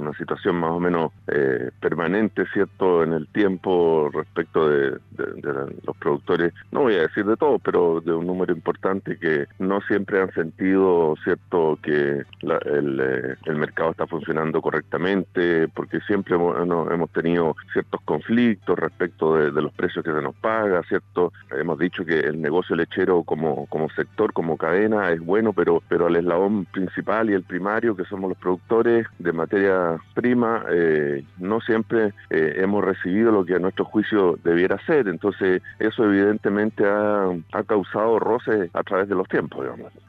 una situación más o menos permanente, ¿cierto?, en el tiempo respecto de los productores, no voy a decir de todos, pero de un número importante que no siempre han sentido, ¿cierto?, que el mercado está funcionando correctamente, porque siempre hemos tenido ciertos conflictos respecto de los precios que se nos paga, ¿cierto? Hemos dicho que el negocio lechero como sector, como cadena, es bueno, pero el eslabón principal y el primario, que somos los productores de materia prima, no siempre hemos recibido lo que a nuestro juicio debiera ser. Entonces, eso evidentemente ha causado roces a través de los tiempos, digamos.